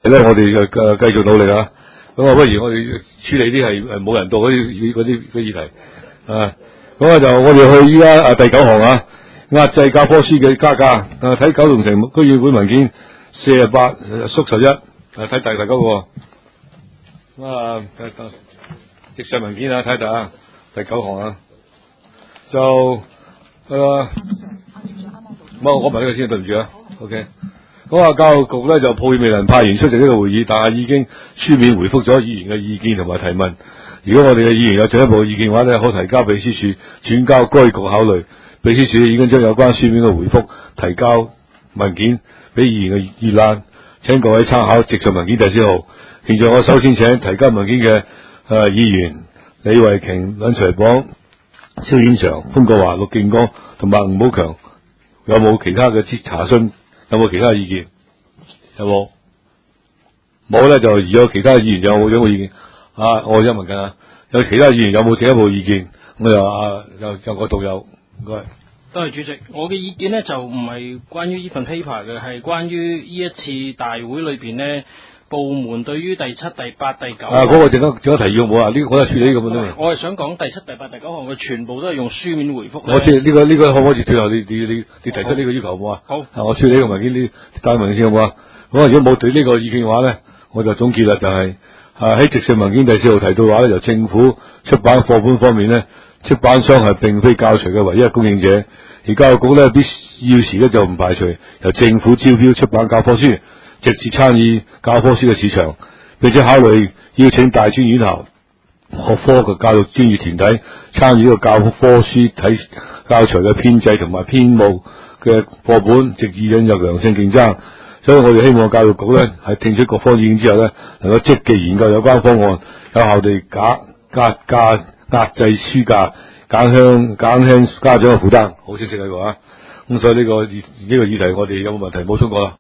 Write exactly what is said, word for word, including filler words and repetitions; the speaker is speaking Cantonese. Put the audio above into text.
咧，我哋誒誒繼續努力啊！咁啊，不如我哋處理啲係誒冇人道嗰啲嗰啲嘅議題啊！咁啊，就我哋去依家啊第九項啊，壓制教科書嘅加價啊！睇九龍城區議會文件四十八縮十一啊，睇第第九個啊，直上文件啊，睇下第九項啊，就誒，唔好我問呢個先，對唔住啊 ，OK。咁啊，教育局咧就抱歉未能派員出席呢個會議，但係已經書面回覆咗議員嘅意見同埋提問。如果我哋嘅議員有進一步意見嘅話咧，可提交秘書處轉交該局考慮。秘書處已經將有關書面嘅回覆提交文件俾議員嘅閱覽，請各位參考直述文件第四號。現在我首先請提交文件嘅誒、呃、議員李慧瓊、梁徐榜、蕭顯祥、潘國華、陸敬剛同埋吳寶強，有冇其他嘅查詢？有冇其他意見？有冇？冇咧，就如果其他議員有冇有冇意見？啊，我而家問緊啊，有其他議員有冇進一步意見？我又啊，有有個導遊，唔該。 多謝主席，我嘅意見呢就唔係關於呢份 paper 嘅，係關於呢一次大會裏邊呢部門對於第七、第八、第九啊嗰、那個陣間陣間提議冇啊？呢、這個我係處理呢個問題。 我係想講第七、第八、第九項嘅全部都係用書面回覆。 我知呢、這個呢、這個可唔可以最後你你你你提出呢個要求好唔好啊？ 好， 啊，我處理呢個文件呢帶文件先好唔好啊？咁啊，如果冇對呢個意見嘅話咧，我就總結啦，就係、是、啊喺直述文件第四號提到嘅話咧，由政府出版課本方面咧，出版商係並非教材嘅唯一供應者，而教育局咧必要時咧就唔排除由政府招標出版教科書，直接參與教科書嘅市場。並且考慮邀請大專院校、學科嘅教育專業團體參與呢個教科書體教材嘅編製同埋編務嘅課本，直至引入良性競爭。所以我哋希望教育局咧喺聽取各方意見之後咧，能夠積極研究有關方案，有效地壓壓價壓制書價，減輕減輕家長嘅負擔。好清晰呢個啊！咁所以呢、這個呢、這個議題，我哋有冇問題補充過啦？